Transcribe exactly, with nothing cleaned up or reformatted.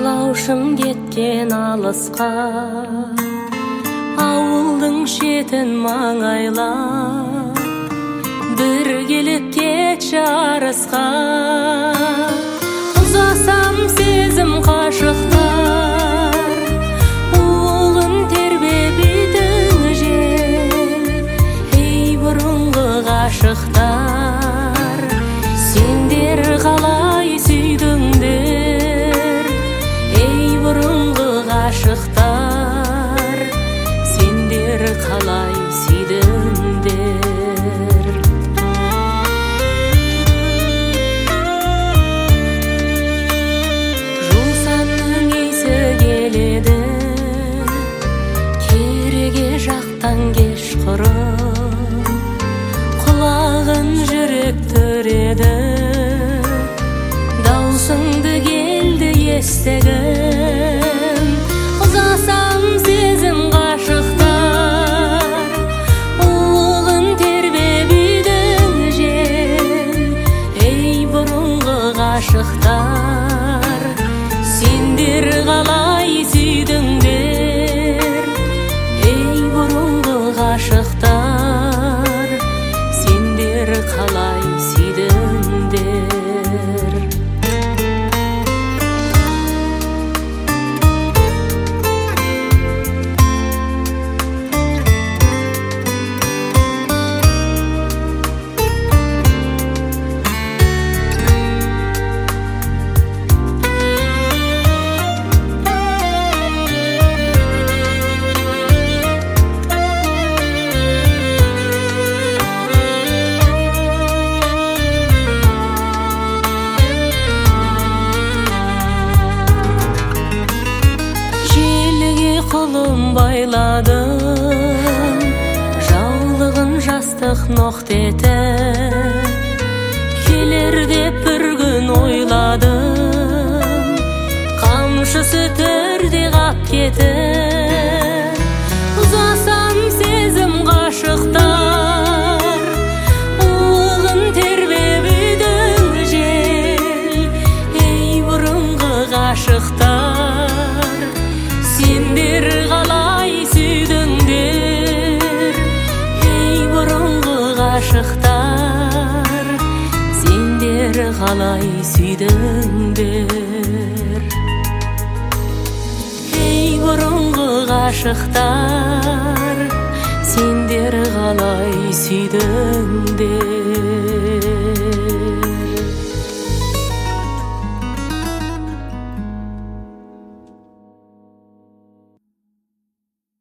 Талаушым кеткен алысқа, ауылдың шетін маңайлап, біргеліп кетші арысқа. Ұзасам сезім қашықтар, уылын тербеп итің жел. Ей бұрынғы ғашықтар, сендер қалай сүйдіңдер. Ей бұрынғы ғашықтар, сендер қалай сүйдіңдер. Жусанның исі келеді, кереге жақтан кеш құрып, құлағын жүрек түреді. Даусыңды келді естігім, ұзасам сезім ғашықтар, уылын тербеп үйдің жел. Ей бұрынғы ғашықтар, сендер қалай сүйдіңдер. Ей бұрынғы ғашықтар, сендер қалай сүйдіңдер. Қолым байладым, жаулығын жастық ноқтеті. Келер деп бір күн ойладым, қамшысы төрде қап кетіп. Ұзасам сезім ғашықтар, уылын тербеп үйдің жел. Ей бұрынғы ғашықтар, сендер қалай сүйдіңдер. Ей бұрынғы ғашықтар, сендер қалай сүйдіңдер. Ей бұрынғы ғашықтар, сендер қалай сүйдіңдер.